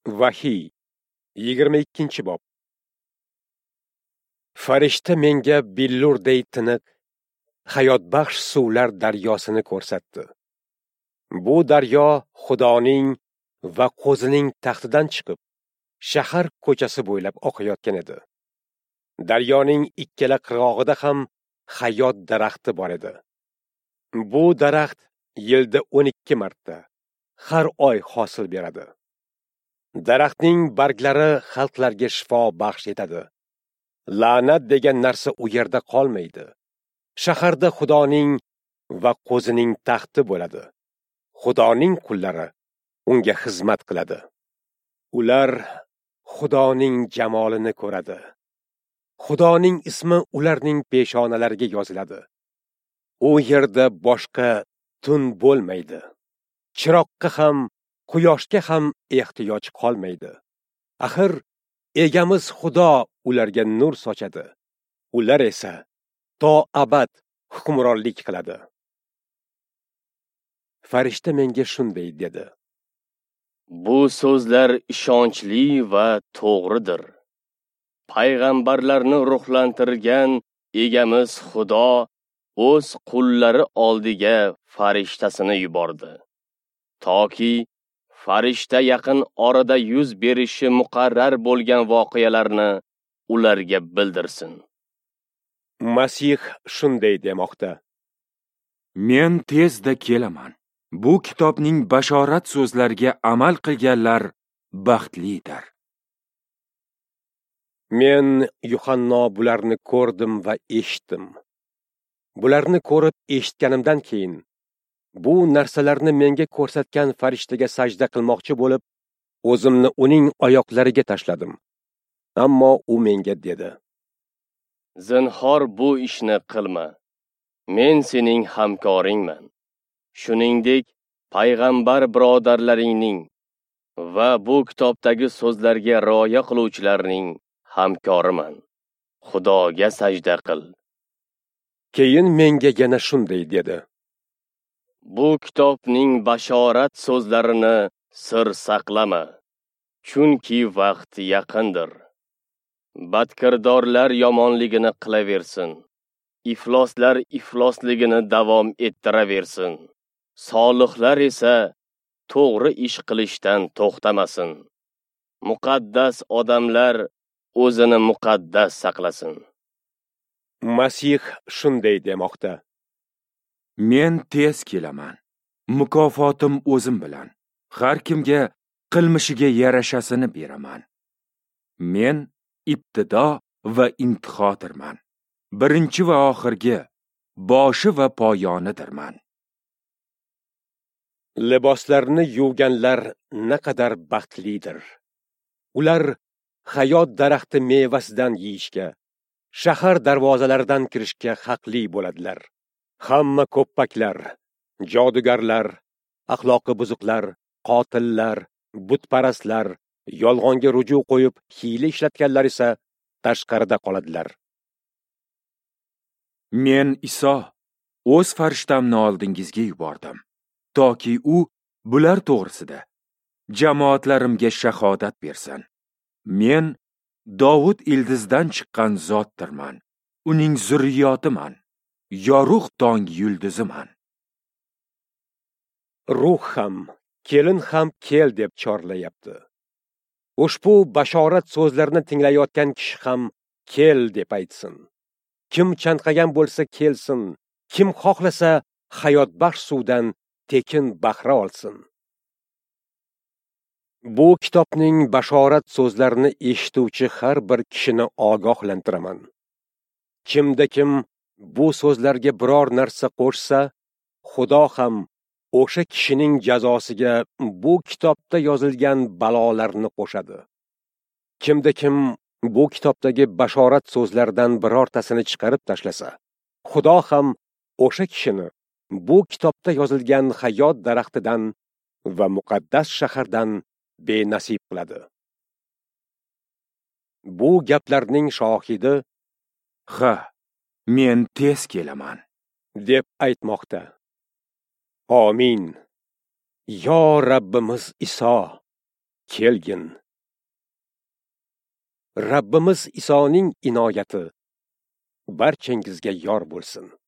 Vahiy 22-bob. Farishta menga billurday tiniq, hayotbaxsh suvlar daryosini ko'rsatdi. Bu daryo Xudoning va qo'zining taxtidan chiqib, shahar ko'chasi bo'ylab oqayotgan edi. Daryoning ikkala qirg'og'ida ham hayot daraxti bor edi. Bu daraxt yilda 12 marta, har oy hosil beradi. Daraxtning barglari xalqlarga shifo baxsh etadi. La'nat degan narsa u yerda qolmaydi. Shaharda Xudoning va qo'zining taxti bo'ladi. Xudoning qullari unga xizmat qiladi. Ular Xudoning jamolini ko'radi. Xudoning ismi ularning peshonalariga yoziladi. U yerda boshqa tun bo'lmaydi. Chiroqqa ham, quyoshga ham ehtiyoj qolmaydi. Axir egamiz Xudo ularga nur sochadi. Ular esa to abad hukmronlik qiladi. Farishta menga shunday dedi: Bu so'zlar ishonchli va to'g'ridir. Payg'ambarlarni ruhlantirgan egamiz Xudo o'z qullari oldiga farishtasini yubordi, toki farishta yaqin orada yuz berishi muqarrar bo'lgan voqealarni ularga bildirsin. Masih shunday demoqda: Men tezda kelaman. Bu kitobning bashorat so'zlariga amal qilganlar baxtlidir. Men Yuhanno bularni ko'rdim va eshitdim. Bularni ko'rib eshitganimdan keyin bu narsalarni menga ko'rsatgan farishtaga sajda qilmoqchi bo'lib, o'zimni uning oyoqlariga tashladim. Ammo u menga dedi: Zinhor bu ishni qilma. Men sening hamkoringman. Shuningdek, payg'ambar birodarlaringning va bu kitobdagi so'zlarga rioya qiluvchilarning hamkoriman. Xudoga sajda qil. Keyin menga yana shunday dedi: Bu kitobning bashorat so'zlarini sir saqlama, chunki vaqt yaqindir. Badkirdorlar yomonligini qilaversin. Ifloslar iflosligini davom ettiraversin. Solihlar esa to'g'ri ish qilishdan to'xtamasin. Muqaddas odamlar o'zini muqaddas saqlasin. Masih shunday demoqda: Men tez kelaman. Mukofotim o'zim bilan. Har kimga qilmishiga yarashasini beraman. Men ibtido va intihodirman. Birinchi va oxirgi, boshi va poyonidirman. Liboslarni yuvganlar naqadar baxtlidir. Ular hayot daraxti mevasidan yeyishga, shahar darvozalaridan kirishga haqli bo'ladilar. Hamma ko'ppaklar, jodugarlar, axloqi buzuqlar, qotillar, butparastlar, yolg'onga ruju qo'yib hiyla ishlatganlar esa tashqarida qoladilar. Men Iso o'z farishtamni oldingizga yubordim, toki u bular to'g'risida jamoatlarimga shahodat bersin. Men Dovud ildizidan chiqqan zotdirman. Uning zurriyotiman. Yorug' tong yuldiziman. Ruh ham, kelin ham kel deb chorlayapti. Ushbu bashorat so'zlarini tinglayotgan kishi ham kel deb aytsin. Kim chanqagan bo'lsa kelsin, kim xohlasa hayotbaxsh suvdan tekin bahra olsin. Bu kitobning bashorat so'zlarini eshituvchi har bir kishini ogohlantiraman. Kimda kim bu so'zlarga biror narsa qo'shsa, Xudo ham o'sha kishining jazosiga bu kitobda yozilgan balolarni qo'shadi. Kimda kim bu kitobdagi bashorat so'zlaridan birortasini chiqarib tashlasa, Xudo ham o'sha kishini bu kitobda yozilgan hayot daraxtidan va muqaddas shahardan benasib qiladi. Bu gaplarning shohidi Ha, men tez kelaman deb aytmoqda. Amin. Yo Rabbimiz Iso, kelgin. Rabbimiz Isoning inoyati barchangizga yor bo'lsin.